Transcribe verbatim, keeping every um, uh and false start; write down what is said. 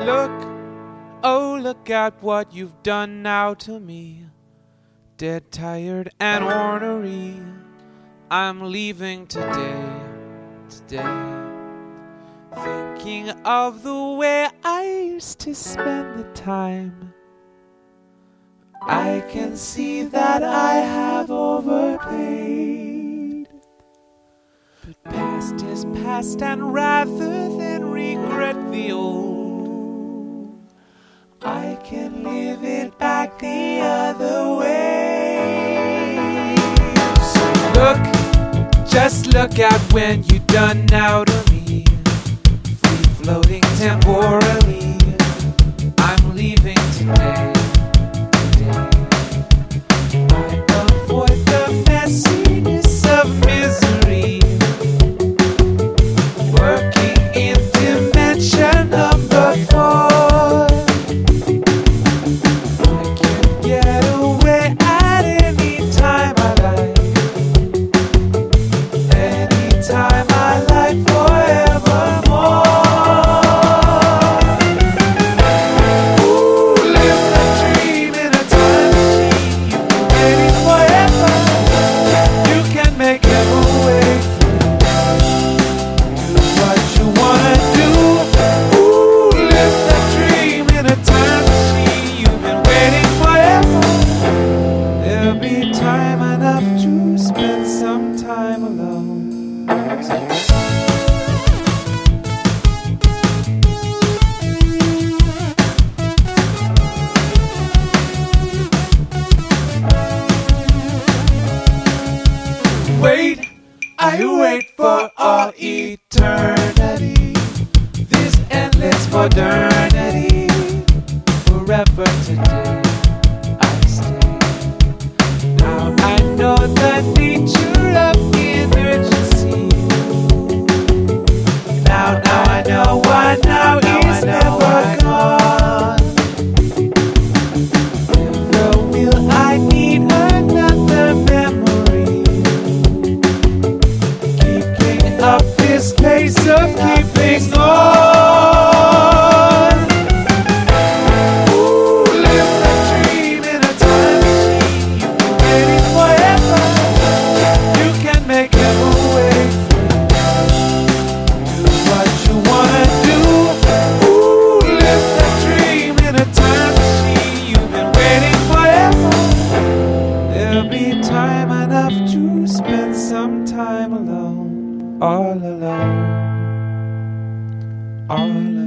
Look, oh look at what you've done now to me. Dead, tired, and ornery. I'm leaving today, today. Thinking of the way I used to spend the time. I can see that I have overpaid. But past is past, and rather than regret the old, I can live it back the other way. So look, just look at when you done now to me. Free floating temporally. I'm leaving today. Wait, I wait for all eternity. This endless modernity. Forever today I stay. Now I know the nature of emergency. Now, now I know why now is never gone. Never will I need another memory. Up this pace of keeping on. Ooh, live that dream in a time machine. You can wait it forever. You can make it away. Do what you wanna do. Ooh, live that dream in a time machine. You've been waiting forever. There'll be time enough to spend some time alone. All alone, all alone.